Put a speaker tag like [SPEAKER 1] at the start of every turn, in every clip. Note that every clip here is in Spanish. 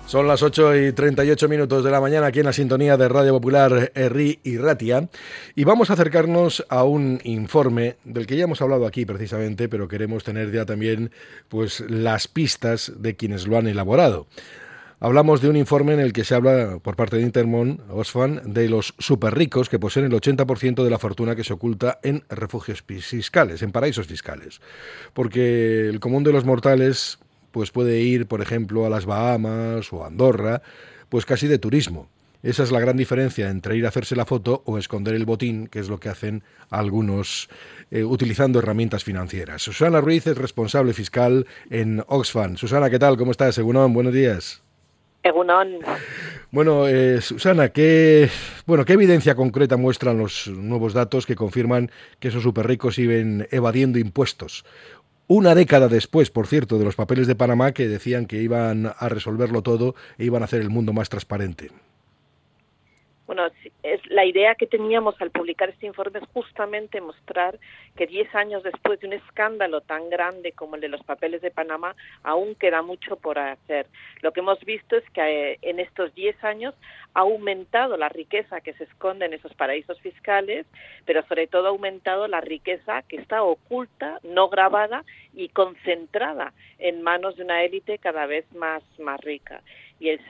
[SPEAKER 1] Son las 8:38 de la mañana aquí en la sintonía de Radio Popular Herri y Ratia y vamos a acercarnos a un informe del que ya hemos hablado aquí precisamente, pero queremos tener ya también pues las pistas de quienes lo han elaborado. Hablamos de un informe en el que se habla por parte de Intermon Oxfam de los superricos que poseen el 80% de la fortuna que se oculta en refugios fiscales, en paraísos fiscales, porque el común de los mortales pues puede ir, por ejemplo, a las Bahamas o a Andorra, pues casi de turismo. Esa es la gran diferencia entre ir a hacerse la foto o esconder el botín, que es lo que hacen algunos utilizando herramientas financieras. Susana Ruiz es responsable fiscal en Oxfam. Susana, ¿qué tal? ¿Cómo estás? Egunon, buenos días.
[SPEAKER 2] Egunon.
[SPEAKER 1] Bueno, Susana, ¿qué evidencia concreta muestran los nuevos datos que confirman que esos superricos siguen evadiendo impuestos? Una década después, por cierto, de los papeles de Panamá que decían que iban a resolverlo todo e iban a hacer el mundo más transparente.
[SPEAKER 2] Bueno, es la idea que teníamos al publicar este informe es justamente mostrar que 10 años después de un escándalo tan grande como el de los papeles de Panamá, aún queda mucho por hacer. Lo que hemos visto es que en estos 10 años ha aumentado la riqueza que se esconde en esos paraísos fiscales, pero sobre todo ha aumentado la riqueza que está oculta, no grabada y concentrada en manos de una élite cada vez más rica. Y el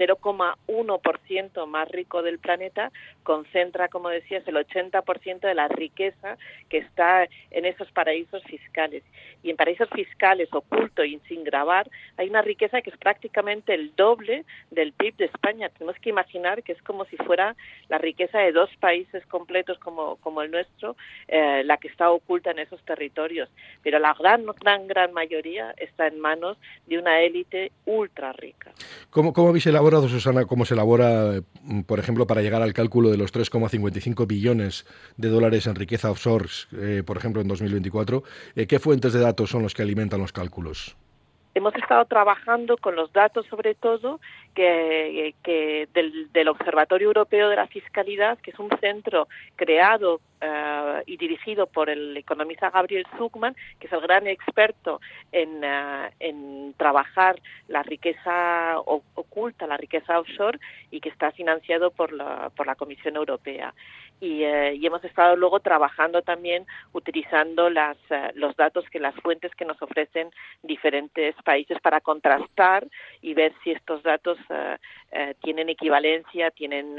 [SPEAKER 2] 0,1% más rico del planeta concentra, como decías, el 80% de la riqueza que está en esos paraísos fiscales. Y en paraísos fiscales, oculto y sin grabar, hay una riqueza que es prácticamente el doble del PIB de España. Tenemos que imaginar que es como si fuera la riqueza de dos países completos como el nuestro, la que está oculta en esos territorios. Pero la gran mayoría está en manos de una élite ultra rica.
[SPEAKER 1] ¿Cómo habéis elaborado, Susana, cómo se elabora, por ejemplo, para llegar al cálculo de los 3,55 billones de dólares en riqueza offshore, por ejemplo, en 2024? ¿Qué fuentes de datos son los que alimentan los cálculos?
[SPEAKER 2] Hemos estado trabajando con los datos, sobre todo, que del Observatorio Europeo de la Fiscalidad, que es un centro creado y dirigido por el economista Gabriel Zucman, que es el gran experto en trabajar la riqueza oculta, la riqueza offshore, y que está financiado por la Comisión Europea. Y hemos estado luego trabajando también utilizando los datos las fuentes que nos ofrecen diferentes países para contrastar y ver si estos datos tienen equivalencia, tienen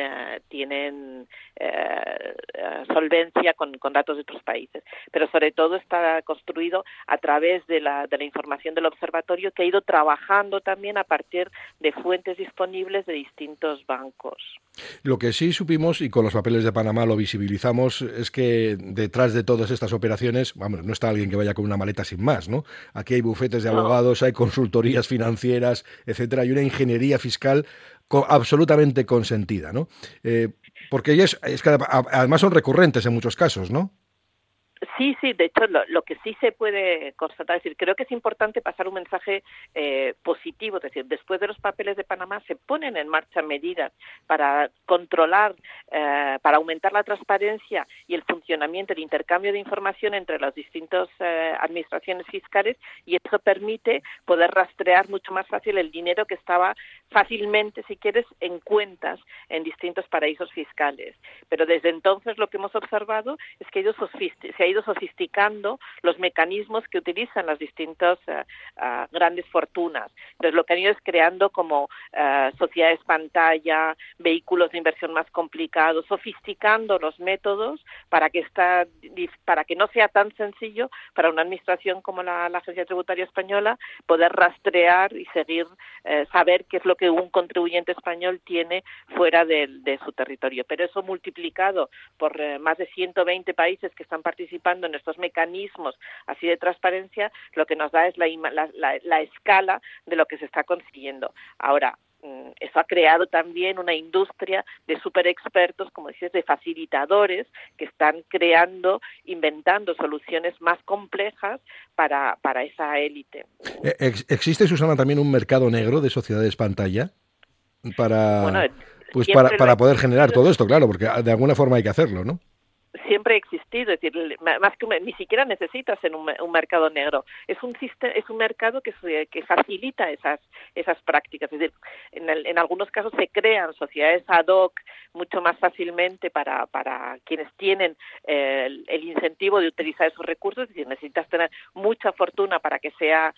[SPEAKER 2] solvencia con datos de otros países. Pero sobre todo está construido a través de la información del observatorio, que ha ido trabajando también a partir de fuentes disponibles de distintos bancos.
[SPEAKER 1] Lo que sí supimos, y con los papeles de Panamá lo visibilizamos, es que detrás de todas estas operaciones, vamos, no está alguien que vaya con una maleta sin más, ¿no? Aquí hay bufetes de abogados, hay consultorías financieras, etcétera, hay una ingeniería fiscal absolutamente consentida, ¿no? Porque es que además son recurrentes en muchos casos, ¿no?
[SPEAKER 2] Sí, de hecho, lo que sí se puede constatar, es decir, creo que es importante pasar un mensaje positivo, es decir, después de los papeles de Panamá se ponen en marcha medidas para controlar, para aumentar la transparencia y el funcionamiento, el intercambio de información entre las distintas administraciones fiscales, y eso permite poder rastrear mucho más fácil el dinero que estaba fácilmente, si quieres, en cuentas en distintos paraísos fiscales. Pero desde entonces lo que hemos observado es que se ha ido sofisticando los mecanismos que utilizan las distintas grandes fortunas. Entonces lo que han ido es creando como sociedades pantalla, vehículos de inversión más complicados, sofisticando los métodos para que no sea tan sencillo para una administración como la Agencia Tributaria Española poder rastrear y seguir, saber qué es lo que un contribuyente español tiene fuera de su territorio. Pero eso multiplicado por más de 120 países que están participando en estos mecanismos así de transparencia, lo que nos da es la escala de lo que se está consiguiendo. Ahora, eso ha creado también una industria de superexpertos, como dices, de facilitadores que están inventando soluciones más complejas para esa élite.
[SPEAKER 1] ¿Existe, Susana, también un mercado negro de sociedades pantalla para poder generar todo esto? Claro, porque de alguna forma hay que hacerlo, ¿no?
[SPEAKER 2] siempre ha existido, es decir, más que ni siquiera necesitas en un mercado negro. Es un mercado que facilita esas prácticas. Es decir, en algunos casos se crean sociedades ad hoc mucho más fácilmente para quienes tienen el incentivo de utilizar esos recursos. Es decir, necesitas tener mucha fortuna para que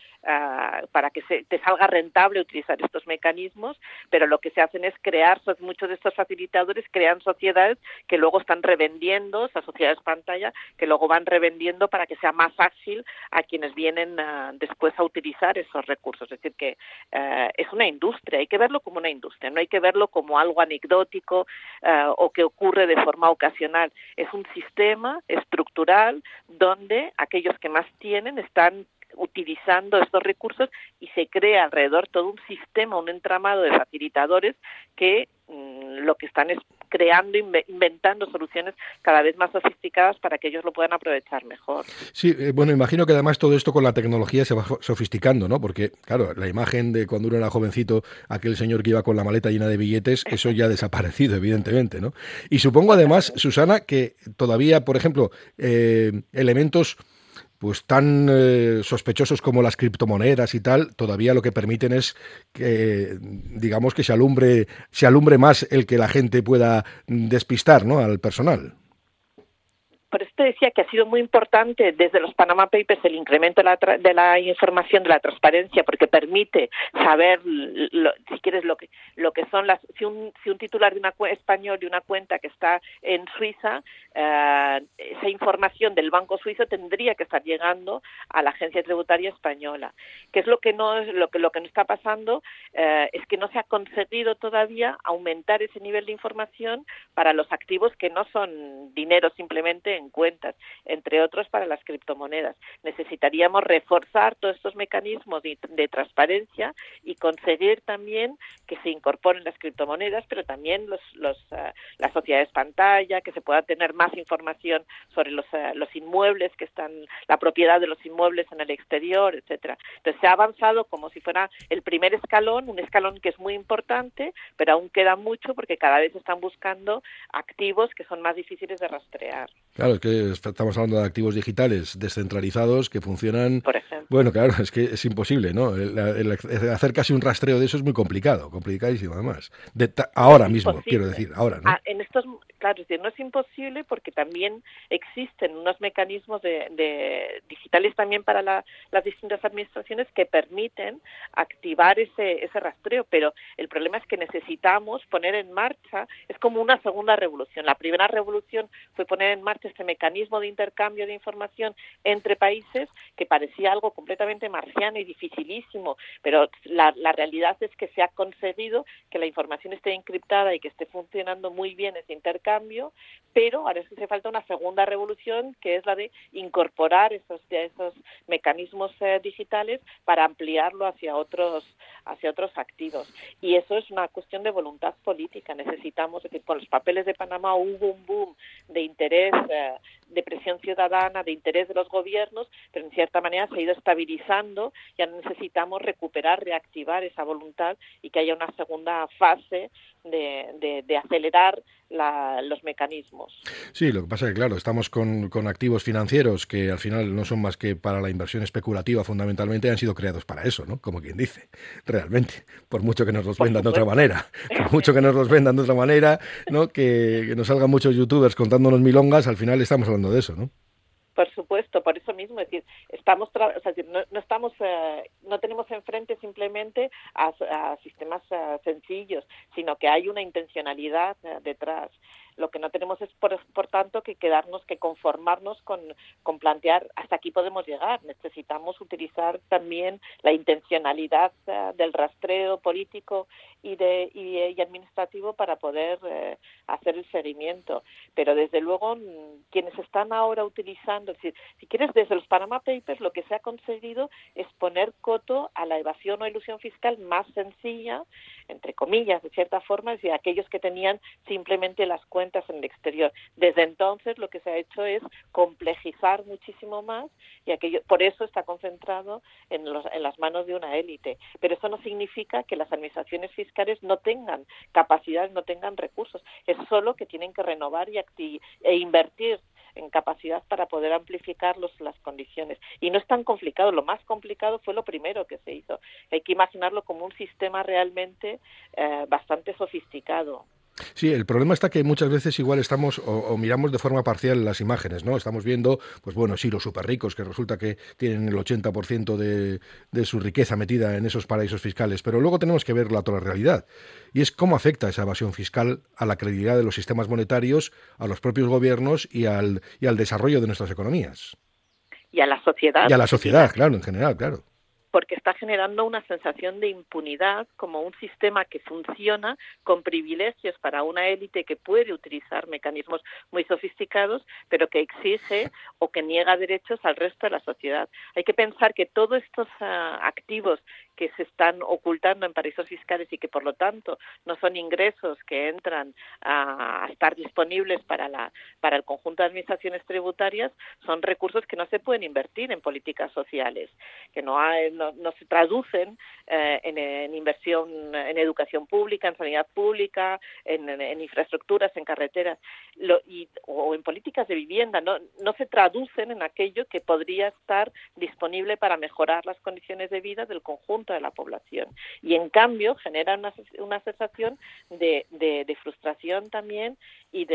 [SPEAKER 2] te salga rentable utilizar estos mecanismos, pero lo que se hacen es crear, muchos de estos facilitadores crean sociedades que luego están revendiendo, esas sociedades pantalla, que luego van revendiendo para que sea más ágil a quienes vienen después a utilizar esos recursos. Es decir, que es una industria, hay que verlo como una industria, no hay que verlo como algo anecdótico o que ocurre de forma ocasional. Es un sistema estructural donde aquellos que más tienen están utilizando estos recursos y se crea alrededor todo un sistema, un entramado de facilitadores que lo que están es creando, inventando soluciones cada vez más sofisticadas para que ellos lo puedan aprovechar mejor.
[SPEAKER 1] Sí, bueno, imagino que además todo esto con la tecnología se va sofisticando, ¿no? Porque, claro, la imagen de cuando uno era jovencito, aquel señor que iba con la maleta llena de billetes, eso ya ha desaparecido, evidentemente, ¿no? Y supongo además, Susana, que todavía, por ejemplo, elementos pues tan sospechosos como las criptomonedas y tal, todavía lo que permiten es que, digamos, que se alumbre más el que la gente pueda despistar, ¿no?, al personal.
[SPEAKER 2] Por eso te decía que ha sido muy importante desde los Panama Papers el incremento de la información, de la transparencia, porque permite saber, si quieres, lo que son si un titular de una español de una cuenta que está en Suiza, esa información del banco suizo tendría que estar llegando a la agencia tributaria española. ¿Qué es lo que no está pasando? Es que no se ha conseguido todavía aumentar ese nivel de información para los activos que no son dinero simplemente en cuentas, entre otros para las criptomonedas. Necesitaríamos reforzar todos estos mecanismos de transparencia y conseguir también que se incorporen las criptomonedas, pero también las sociedades pantalla, que se pueda tener más información sobre los inmuebles que están, la propiedad de los inmuebles en el exterior, etcétera. Entonces se ha avanzado como si fuera el primer escalón, un escalón que es muy importante, pero aún queda mucho porque cada vez están buscando activos que son más difíciles de rastrear.
[SPEAKER 1] Claro, es que estamos hablando de activos digitales descentralizados que funcionan.
[SPEAKER 2] Por ejemplo.
[SPEAKER 1] Bueno, claro, es que es imposible, ¿no? El hacer casi un rastreo de eso es muy complicado, complicadísimo además. Ahora mismo, quiero decir, ahora, ¿no?
[SPEAKER 2] Claro, es decir, no es imposible porque también existen unos mecanismos digitales también para las distintas administraciones que permiten activar ese rastreo, pero el problema es que necesitamos poner en marcha, es como una segunda revolución. La primera revolución fue poner en marcha este mecanismo de intercambio de información entre países que parecía algo completamente marciano y dificilísimo, pero la realidad es que se ha conseguido que la información esté encriptada y que esté funcionando muy bien ese intercambio, pero ahora es que hace falta una segunda revolución que es la de incorporar esos mecanismos digitales para ampliarlo hacia otros activos, y eso es una cuestión de voluntad política. Necesitamos, es decir, con los papeles de Panamá hubo un boom de interés, de presión ciudadana, de interés de los gobiernos, pero en cierta manera se ha ido estabilizando. Ya necesitamos reactivar esa voluntad y que haya una segunda fase de acelerar los mecanismos.
[SPEAKER 1] Sí, lo que pasa es que, claro, estamos con activos financieros que al final no son más que para la inversión especulativa, fundamentalmente han sido creados para eso, ¿no? Como quien dice, realmente, por mucho que nos los vendan de otra manera, ¿no? Que nos salgan muchos youtubers contándonos milongas, al final estamos hablando de eso, ¿no?
[SPEAKER 2] Por supuesto, por eso mismo, es decir, no tenemos enfrente simplemente a sistemas sencillos, sino que hay una intencionalidad detrás. Lo que no tenemos es, por tanto, que conformarnos con plantear hasta aquí podemos llegar. Necesitamos utilizar también la intencionalidad del rastreo político y administrativo para poder hacer el seguimiento. Pero, desde luego, quienes están ahora utilizando, es decir, si quieres, desde los Panama Papers lo que se ha conseguido es poner coto a la evasión o ilusión fiscal más sencilla, entre comillas, de cierta forma, es decir, aquellos que tenían simplemente las cuentas en el exterior. Desde entonces lo que se ha hecho es complejizar muchísimo más y por eso está concentrado en las manos de una élite. Pero eso no significa que las administraciones fiscales no tengan capacidad, no tengan recursos. Es solo que tienen que renovar e invertir en capacidad para poder amplificar las condiciones. Y no es tan complicado, lo más complicado fue lo primero que se hizo. Hay que imaginarlo como un sistema realmente bastante sofisticado.
[SPEAKER 1] Sí, el problema está que muchas veces igual estamos o miramos de forma parcial las imágenes, ¿no? Estamos viendo, pues bueno, sí, los súper ricos, que resulta que tienen el 80% de su riqueza metida en esos paraísos fiscales, pero luego tenemos que ver la otra realidad, y es cómo afecta esa evasión fiscal a la credibilidad de los sistemas monetarios, a los propios gobiernos y al desarrollo de nuestras economías.
[SPEAKER 2] Y a la sociedad.
[SPEAKER 1] Y a la sociedad, claro, en general, claro.
[SPEAKER 2] Porque está generando una sensación de impunidad como un sistema que funciona con privilegios para una élite que puede utilizar mecanismos muy sofisticados, pero que exige o que niega derechos al resto de la sociedad. Hay que pensar que todos estos activos que se están ocultando en paraísos fiscales y que por lo tanto no son ingresos que entran a estar disponibles para el conjunto de administraciones tributarias, son recursos que no se pueden invertir en políticas sociales, que no se traducen en inversión en educación pública, en sanidad pública, en infraestructuras, en carreteras o en políticas de vivienda, no se traducen en aquello que podría estar disponible para mejorar las condiciones de vida del conjunto de la población, y en cambio genera una sensación de frustración también y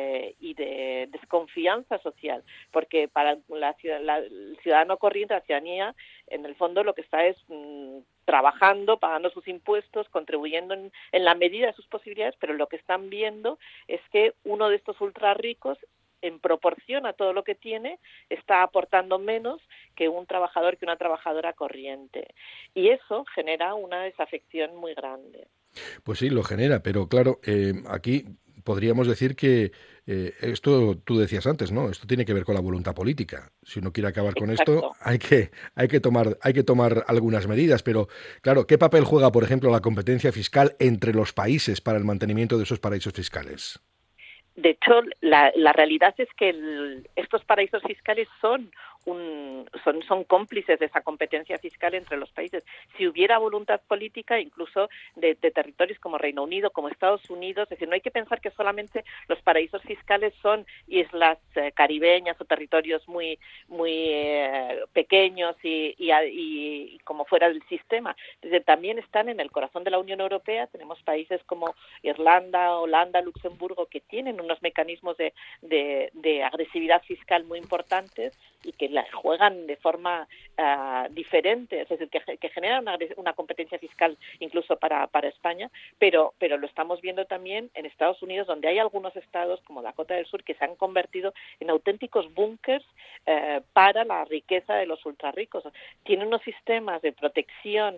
[SPEAKER 2] de desconfianza social, porque para el ciudadano corriente, la ciudadanía, en el fondo lo que está es trabajando, pagando sus impuestos, contribuyendo en la medida de sus posibilidades, pero lo que están viendo es que uno de estos ultra ricos, en proporción a todo lo que tiene, está aportando menos que un trabajador, que una trabajadora corriente. Y eso genera una desafección muy grande.
[SPEAKER 1] Pues sí, lo genera, pero claro, aquí podríamos decir que esto, tú decías antes, ¿no? Esto tiene que ver con la voluntad política. Si uno quiere acabar con esto, hay que tomar algunas medidas. Pero, claro, ¿qué papel juega, por ejemplo, la competencia fiscal entre los países para el mantenimiento de esos paraísos fiscales?
[SPEAKER 2] De hecho, la realidad es que estos paraísos fiscales son cómplices de esa competencia fiscal entre los países. Si hubiera voluntad política, incluso de territorios como Reino Unido, como Estados Unidos, es decir, no hay que pensar que solamente los paraísos fiscales son islas caribeñas o territorios muy pequeños y como fuera del sistema. Entonces, también están en el corazón de la Unión Europea. Tenemos países como Irlanda, Holanda, Luxemburgo, que tienen unos mecanismos de agresividad fiscal muy importantes y que la juegan de forma diferente, es decir, que generan una competencia fiscal incluso para España, pero lo estamos viendo también en Estados Unidos, donde hay algunos estados como Dakota del Sur que se han convertido en auténticos búnkers para la riqueza de los ultrarricos. Tienen unos sistemas de protección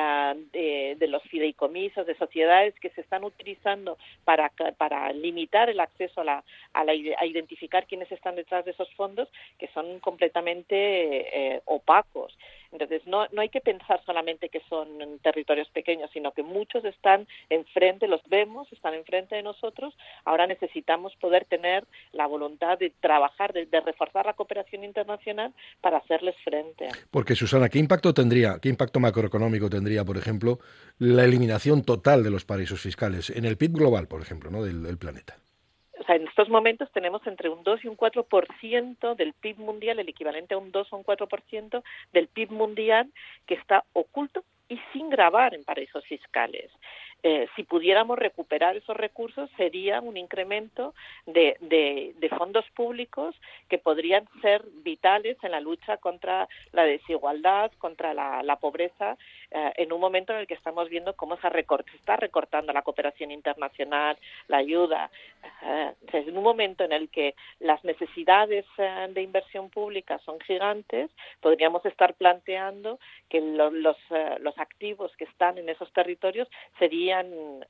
[SPEAKER 2] de los fideicomisos, de sociedades que se están utilizando para limitar el acceso a identificar quiénes están detrás de esos fondos, que son completamente opacos. Entonces, no hay que pensar solamente que son territorios pequeños, sino que muchos están enfrente, los vemos, están enfrente de nosotros. Ahora necesitamos poder tener la voluntad de trabajar, de reforzar la cooperación internacional para hacerles frente.
[SPEAKER 1] Porque, Susana, ¿qué impacto macroeconómico tendría, por ejemplo, la eliminación total de los paraísos fiscales en el PIB global, por ejemplo, ¿no? del planeta?
[SPEAKER 2] O sea, en estos momentos tenemos entre un 2 y un 4% del PIB mundial, el equivalente a un 2 o un 4% del PIB mundial que está oculto y sin gravar en paraísos fiscales. Si pudiéramos recuperar esos recursos, sería un incremento de fondos públicos que podrían ser vitales en la lucha contra la desigualdad, contra la pobreza, en un momento en el que estamos viendo cómo se está recortando la cooperación internacional, la ayuda. En un momento en el que las necesidades de inversión pública son gigantes, podríamos estar planteando que los activos que están en esos territorios serían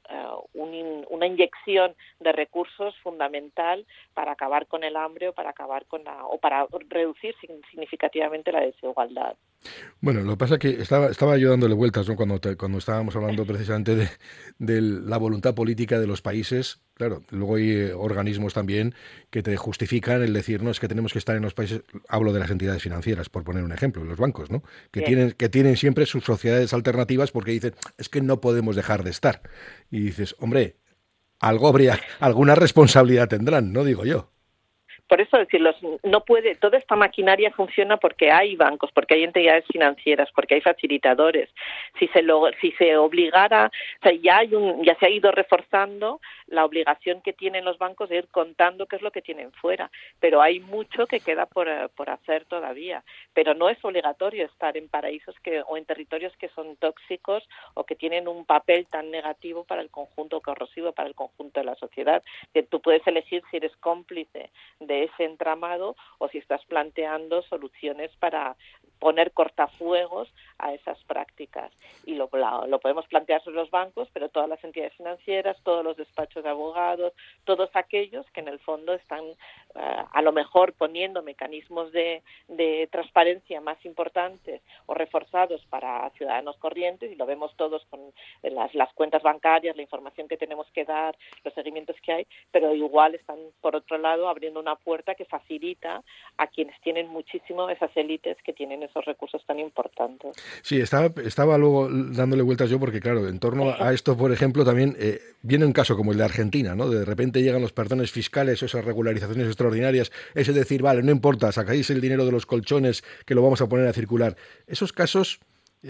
[SPEAKER 2] una inyección de recursos fundamental para acabar con el hambre o para reducir significativamente la desigualdad.
[SPEAKER 1] Bueno, lo que pasa es que estaba yo dándole vueltas, ¿no? Cuando estábamos hablando precisamente de la voluntad política de los países. Claro, luego hay organismos también que te justifican el decir, no, es que tenemos que estar en los países, hablo de las entidades financieras, por poner un ejemplo, los bancos, ¿no? Que tienen siempre sus sociedades alternativas porque dicen, es que no podemos dejar de estar. Y dices, hombre, alguna responsabilidad tendrán, ¿no? Digo yo.
[SPEAKER 2] Por eso no puede, toda esta maquinaria funciona porque hay bancos, porque hay entidades financieras, porque hay facilitadores. Si se obligara, o sea, ya se ha ido reforzando la obligación que tienen los bancos de ir contando qué es lo que tienen fuera, pero hay mucho que queda por hacer todavía. Pero no es obligatorio estar en paraísos o en territorios que son tóxicos o que tienen un papel tan negativo para el conjunto, corrosivo para el conjunto de la sociedad. Que tú puedes elegir si eres cómplice de ese entramado o si estás planteando soluciones para poner cortafuegos a esas prácticas. Y lo podemos plantear sobre los bancos, pero todas las entidades financieras, todos los despachos de abogados, todos aquellos que en el fondo están a lo mejor poniendo mecanismos de transparencia más importantes o reforzados para ciudadanos corrientes, y lo vemos todos con las cuentas bancarias, la información que tenemos que dar, los seguimientos que hay, pero igual están, por otro lado, abriendo una puerta que facilita a quienes tienen muchísimo, esas élites que tienen esos recursos tan importantes.
[SPEAKER 1] Sí, estaba luego dándole vueltas yo porque, claro, en torno a esto, por ejemplo, también viene un caso como el de Argentina, ¿no? De repente llegan los perdones fiscales, esas regularizaciones extraordinarias, es decir, vale, no importa, sacáis el dinero de los colchones que lo vamos a poner a circular. Esos casos,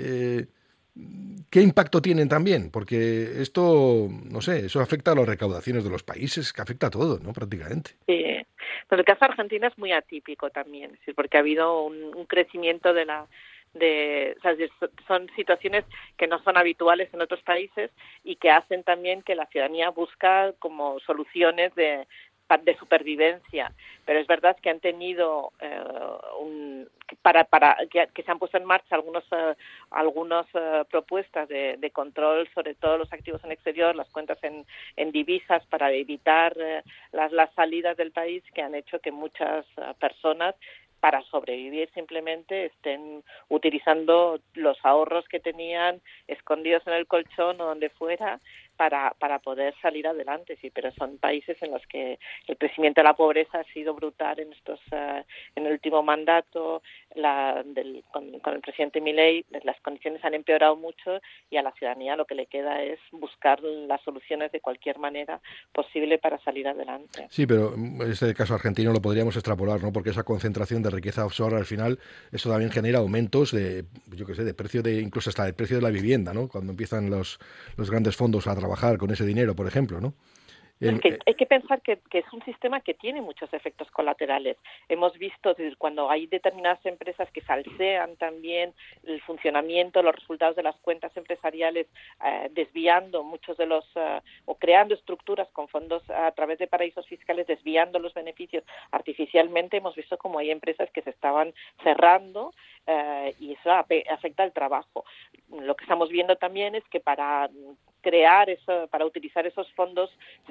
[SPEAKER 1] ¿qué impacto tienen también? Porque esto, no sé, eso afecta a las recaudaciones de los países, que afecta a todo, ¿no? Prácticamente.
[SPEAKER 2] Sí. Pero el caso de Argentina es muy atípico también, es decir, porque ha habido un crecimiento o sea, son situaciones que no son habituales en otros países y que hacen también que la ciudadanía busca como soluciones de supervivencia, pero es verdad que han tenido que se han puesto en marcha algunas propuestas de control sobre todos los activos en exterior, las cuentas en divisas, para evitar las salidas del país, que han hecho que muchas personas, para sobrevivir, simplemente estén utilizando los ahorros que tenían escondidos en el colchón o donde fuera para poder salir adelante. Sí, pero son países en los que el crecimiento de la pobreza ha sido brutal en el último mandato con el presidente Milei. Las condiciones han empeorado mucho y a la ciudadanía lo que le queda es buscar las soluciones de cualquier manera posible para salir adelante.
[SPEAKER 1] Sí, pero este caso argentino lo podríamos extrapolar, ¿no? Porque esa concentración de riqueza offshore, al final, eso también genera aumentos de precio incluso hasta el precio de la vivienda, ¿no? Cuando empiezan los grandes fondos a trabajar con ese dinero, por ejemplo, ¿no?
[SPEAKER 2] Es que hay que pensar que es un sistema que tiene muchos efectos colaterales. Hemos visto cuando hay determinadas empresas que falsean también el funcionamiento, los resultados de las cuentas empresariales, desviando muchos de o creando estructuras con fondos a través de paraísos fiscales, desviando los beneficios artificialmente. Hemos visto como hay empresas que se estaban cerrando y eso afecta al trabajo. Lo que estamos viendo también es que para utilizar esos fondos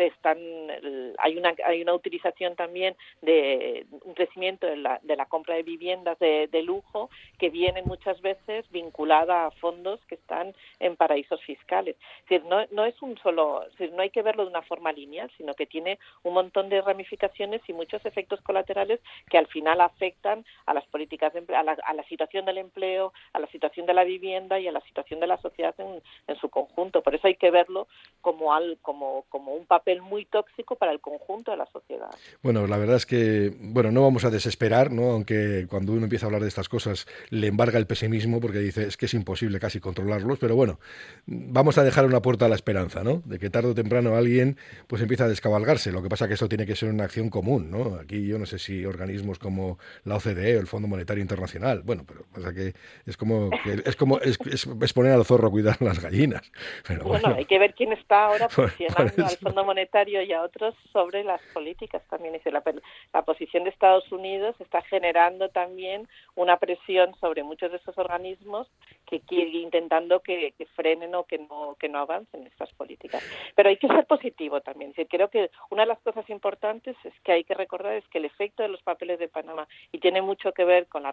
[SPEAKER 2] hay una utilización también de un crecimiento de la compra de viviendas de lujo, que vienen muchas veces vinculada a fondos que están en paraísos fiscales. Es decir, no es no hay que verlo de una forma lineal, sino que tiene un montón de ramificaciones y muchos efectos colaterales que al final afectan a las políticas a la situación del empleo, a la situación de la vivienda y a la situación de la sociedad en su conjunto. Por eso hay que verlo como un papel muy tóxico para el conjunto de la sociedad.
[SPEAKER 1] Bueno, la verdad es que no vamos a desesperar, ¿no? Aunque cuando uno empieza a hablar de estas cosas le embarga el pesimismo, porque dice es que es imposible casi controlarlos, pero bueno, vamos a dejar una puerta a la esperanza, ¿no? De que tarde o temprano alguien pues empieza a descabalgarse. Lo que pasa es que eso tiene que ser una acción común, ¿no? Aquí yo no sé si organismos como la OCDE o el Fondo Monetario Internacional, bueno, pero pasa que es poner al zorro a cuidar las gallinas. Pero
[SPEAKER 2] bueno, hay que ver quién está ahora presionando al Fondo Monetario y a otros sobre las políticas también. Es decir, la posición de Estados Unidos está generando también una presión sobre muchos de esos organismos que intentando que frenen o que no avancen estas políticas. Pero hay que ser positivo también. Es decir, creo que una de las cosas importantes es que hay que recordar es que el efecto de los papeles de Panamá, y tiene mucho que ver con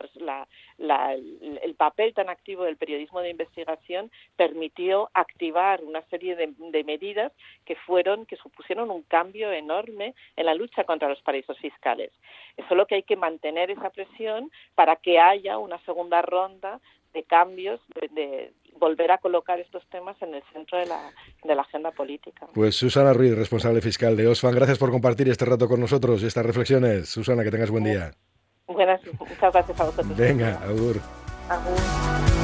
[SPEAKER 2] el papel tan activo del periodismo de investigación, permitió activar una serie de medidas que supusieron un cambio enorme en la lucha contra los paraísos fiscales. Es solo que hay que mantener esa presión para que haya una segunda ronda cambios, de volver a colocar estos temas en el centro de la agenda política.
[SPEAKER 1] Pues Susana Ruiz, responsable fiscal de Oxfam, gracias por compartir este rato con nosotros y estas reflexiones. Susana, que tengas buen día.
[SPEAKER 2] Muchas gracias a vosotros.
[SPEAKER 1] Venga, agur.
[SPEAKER 2] Agur.